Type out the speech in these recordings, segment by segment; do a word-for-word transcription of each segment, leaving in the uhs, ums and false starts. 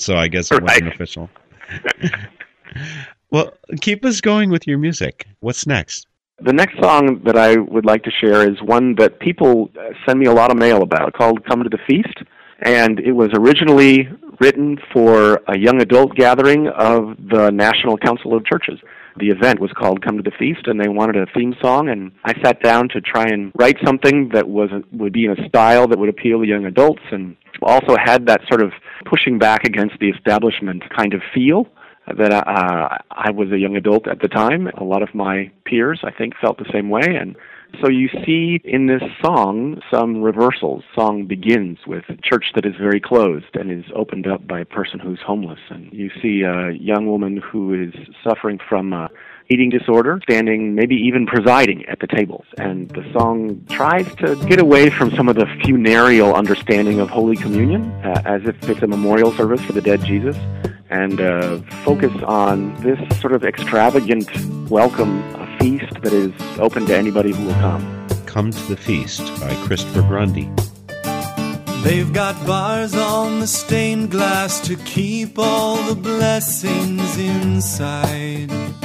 so I guess it wasn't Right. official. Well, keep us going with your music. What's next? The next song that I would like to share is one that people send me a lot of mail about, called Come to the Feast. And it was originally written for a young adult gathering of the National Council of Churches. The event was called Come to the Feast, and they wanted a theme song, and I sat down to try and write something that was would be in a style that would appeal to young adults, and also had that sort of pushing back against the establishment kind of feel that uh, I was a young adult at the time. A lot of my peers, I think, felt the same way, and so you see in this song some reversals. The song begins with a church that is very closed and is opened up by a person who's homeless. And you see a young woman who is suffering from uh, eating disorder, standing, maybe even presiding at the tables. And the song tries to get away from some of the funereal understanding of Holy Communion, uh, as if it's a memorial service for the dead Jesus, and uh, focus on this sort of extravagant welcome, a feast that is open to anybody who will come. Come to the Feast by Christopher Grundy. They've got bars on the stained glass to keep all the blessings inside.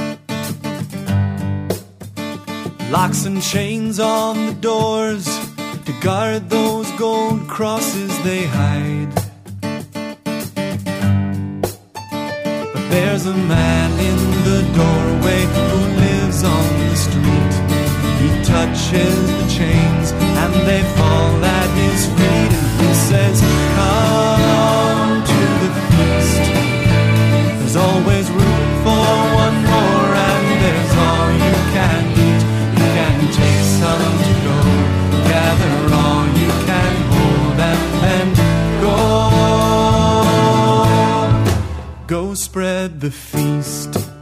Locks and chains on the doors to guard those gold crosses they hide. There's a man in the doorway who lives on the street. He touches the chains and they fall at his feet. And he says, come to the feast. There's always room for one more, and there's all you can eat. You can take some to go, gather all you can hold, and then go. Go spread the feast.